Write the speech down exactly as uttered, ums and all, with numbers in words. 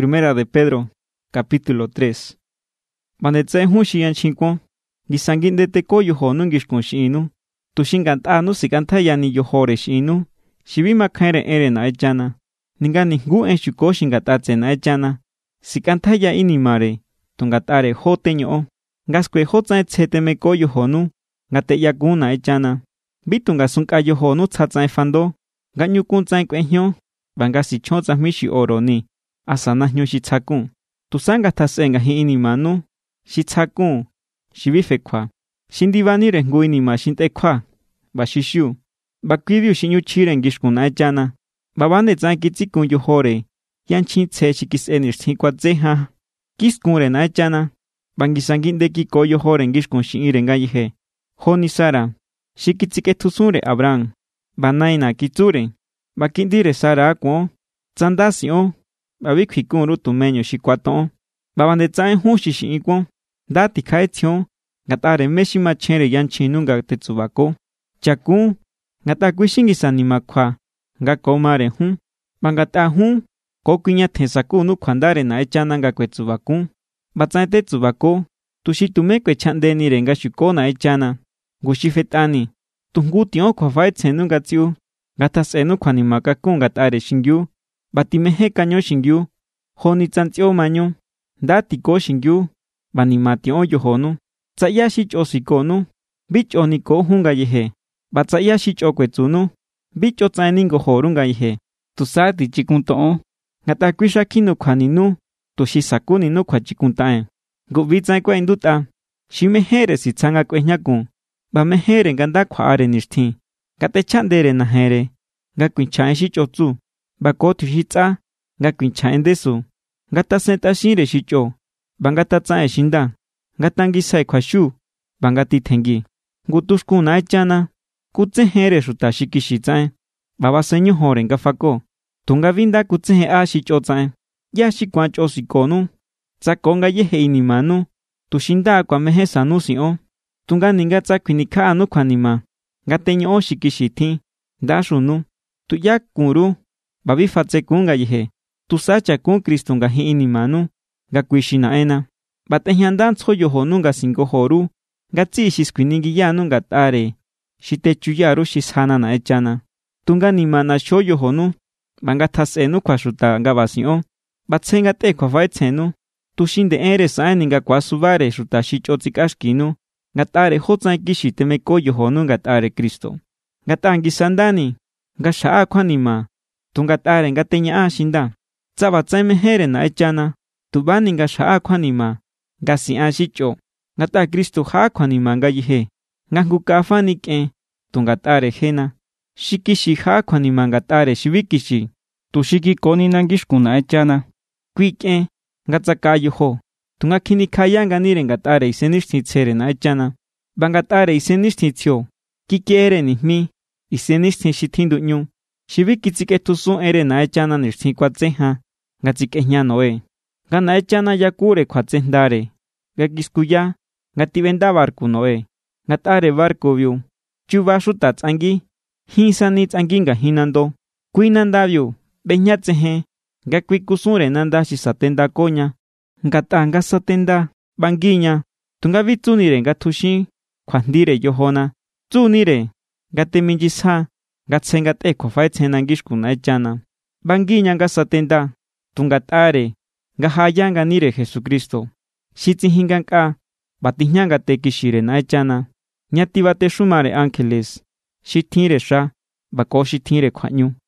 Primera de Pedro, capítulo tres. Banetse hu shiyan chinkon, gisangin de teko yoho nungish kon shinu, tushingan anu sikanta yani yohore shinu, shibima kaire ere na echana, ningani ngu en shuko shingatatse na echana, sikanta ya inimare, tungatare hoteño, gaskwe hotsa etsete meko yoho nu, ngate yakuna echana, bitunga sunka yoho nu tsatsa fando, ganyukun tsa kwenhyo, bangasi chotsa mishi oroni, asana nyo shitsakun, tusanga tasenga hi inimanu, shitsakun, shibifekwa, shindivanire ngu inima shintekwa, bashishu, bakwibiu shinyu chiren gishkuna echana, babane tsa kitsikun yohore, yanchin tse shikisenir sikwa tseha, kiskunre na echana, bangisangin de kiko yohore gishkun shinire ngayihe, honi Sara, shikitsiketusure Abraham, banaina kitsure, bakindire Sara akwo, tsandasio, babikwikun rutumeño shikwaton, babande tsaen hu shishiikwo, dati kaetsion, gatare meshima chere yanchinunga tetsubako, chakun, gata kwishingisanima kwa, gakomare hu, bangata hu, kokunya tesaku nu kwandare na echana nga kwetsubakun, batsaen tetsubako, tushitumekwe chandenire nga shuko na echana, gushifetani, tungution kwa faetsenu gatsiu, gatasenu kwa nimakakun gatare shingyu, batimehe kanyo shingyu, honi tsantsio manyo, dati ko shingyu, banimatio yohonu, tsaya shicho sikonu, bicho niko hunga yehe, batsaya shicho kwetsunu, bicho tsaeningo horunga yehe, tusati chikuntoon, gata kwisha kinu kwa ninu, tushisakuni nu kwa chikuntaen, gubitsa kwa induta, shimehere si tsanga kwenyakun, bamehere ganda kwa are nishtin, gate chandere na here, gakwinchaen shicho tsu, bakotu shitsa, gakwinchaen desu, gata senta shire shicho, bangata tsae shinda, gatangisai kwa shu, bangati tengi, gutushku na echana, kutse here shuta shikishi tsae, baba senyo hore ngafako, tunga vinda kutse a shicho tsae, ya shikwancho sikonu, tsakonga yehe inimanu, tushinda kwa mehe sanu sio, tunga ninga tsa kwinika anu kwa nima, gateño shikishi dashunu, tuya kuru, babi fatse kunga yehe, tusacha kun Kristo nga hi inimanu, gakwishina ena, bateñandan tso yohonu nga singo horu, gatsi shiskwiningi yanu nga tare, shitechuyaru shishana na echana, tunga nimana sho yohonu, bangatasenu kwa shuta nga basio, batsenga te kwa vaetsenu, tushinde ere saeni nga kwa subare shuta shicho tsikashkinu, gatare hotsa kishi temeko yohonu nga tare Kristo. Gatangi sandani, gashaa kwa nima, tungatare gateña shinda, tsaba tsemehere na echana, tubani gashaa kwa nima, gasi ashicho, gata Kristo ha kwa nima ngayihe, ngangukafani ke, tungatare hena, shikishi ha kwa nima gatare shibikishi, tushiki koni nangishkuna echana, kwike, gatsakayoho, tungakini kayanga nire gatare isenishti na echana, bangatare isenishti kikere ni mi, isenishti shitindu nyu, shibikitsike tusun ere na echana nishti kwatseha, gatsike noe, gana echana yakure kwatsendare, gakiskuya, gatibenda barku noe, gatare barku vyu, chubashuta tsangi, hinsani tsanginga hinando, kuinandavyu, beñatsehe, gakwikusunre nanda shisatenda koña, gatanga satenda, bangiña, tungavitsunire gatushin, kwandire yohona, tsunire, gateminjisa, gatsengate kwa faetsenangishkuna echana, bangiña gasatenda, tungatare, gahayanga nire Jesucristo, shitzihinganka, batiñanga tekishire na echana, nyatibate shumare ángeles, shitire sha, bako shitire kwanyu.